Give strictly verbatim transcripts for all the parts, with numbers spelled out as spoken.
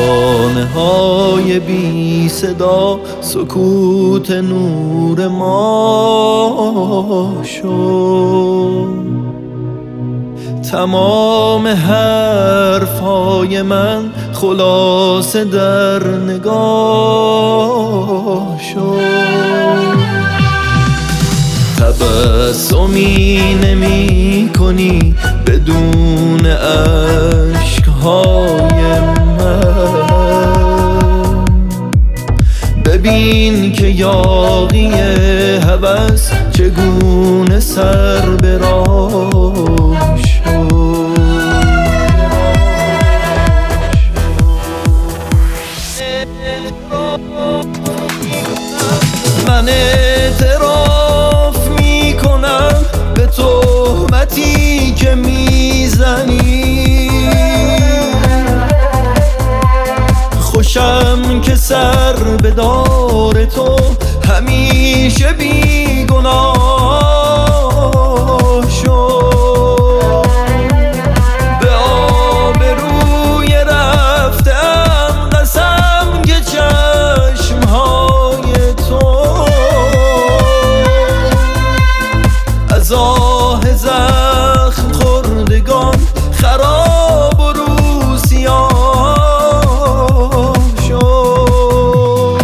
ترانه های بی صدا سکوت نور ما شد. تمام حرفهای من خلاصه در نگاه شد. تبسمی نمی کنی بدون اشکهای من. ببین که یاغی هوس چگونه سر به راه شد. من اعتراف می کنم به تهمتی که میزنی. خوشم که سر به دار تو همیشه بیگناه شد. به آبروی رفتم قسم که چشمهای تو از آه زخم خوردگان خراب و روسیاه شد.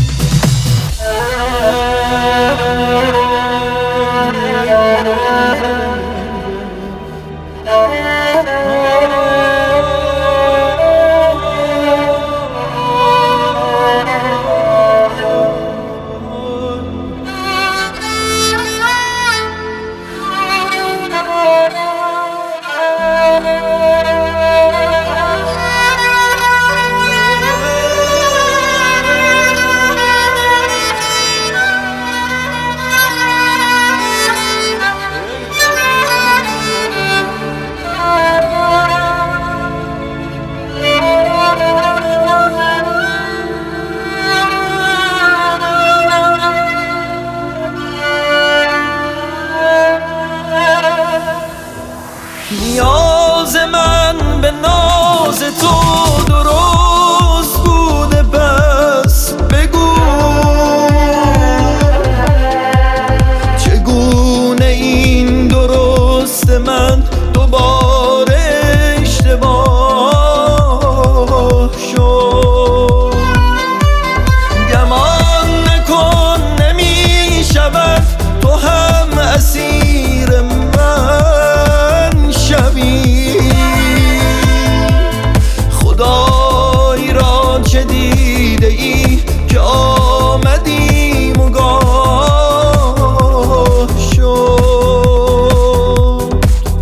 نیاز من به ناز تو درست بوده، پس بگو چگونه این درست من دوباره اشتباه شد. گمان نکن نمی شود تو هم اسیر من شوی. خدای را چه دیده ای که آمدی مگاه شد.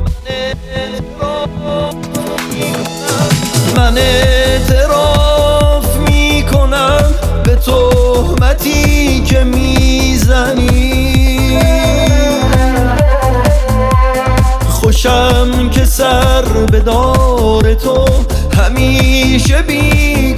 من اعتراف می کنم به تهمتی که میزنی. خوشم که سر به دار تو همیشه بی